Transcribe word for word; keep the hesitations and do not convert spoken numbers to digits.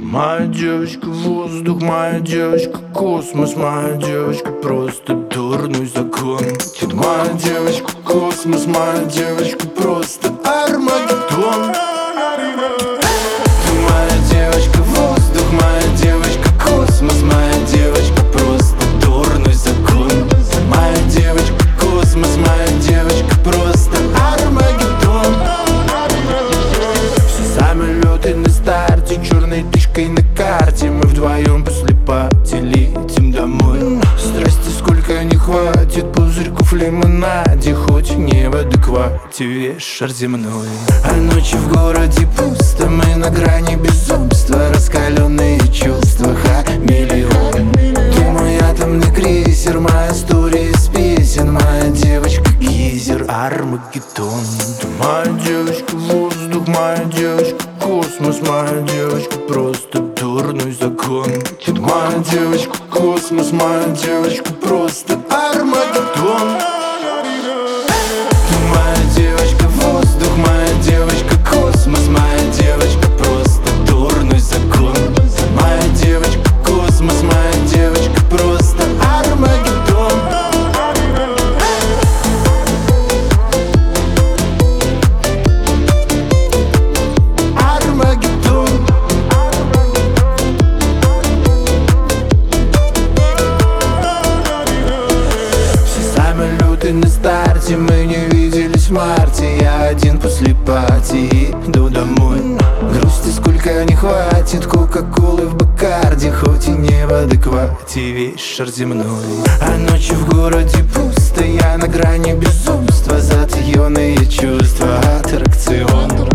Ты моя девочка, воздух, моя девочка, космос, моя девочка, просто дурной закон. Ты моя девочка, космос, моя девочка, просто Армагеддон. Ты моя девочка, воздух, моя девочка, космос, моя девочка, просто дурной закон. Моя девочка, космос, моя девочка, просто Армагеддон. Все самолеты на старте, черной тычкой на карте. Мы вдвоем после пати летим домой. Страсти сколько не хватит пузырьков в лимонаде, хоть не в адеквате весь шар земной. А ночи в городе пусто, мы на грани безумства, раскаленные чувства, ха, миллион. Ты мой атомный крейсер, моя история из песен, моя девочка гейзер, Армагеддон. Ты моя девочка, воздух, моя девочка, космос, моя девочка, просто дурной закон. Ты моя девочка, космос, моя девочка, просто Армагеддон. Ты моя девочка, воздух, моя девочка, космос, моя девочка, просто дурной закон. Моя девочка, космос, моя девочка, просто Армагеддон. Армагеддон. Все самолеты на старте, мы не виделись в марте. Я один после пати иду домой. Грусти сколько не хватит, кока-колы в Бакарде, хоть и не в адеквате весь шар земной. А ночи в городе пусто, я на грани безумства, затаённые чувства, аттракцион.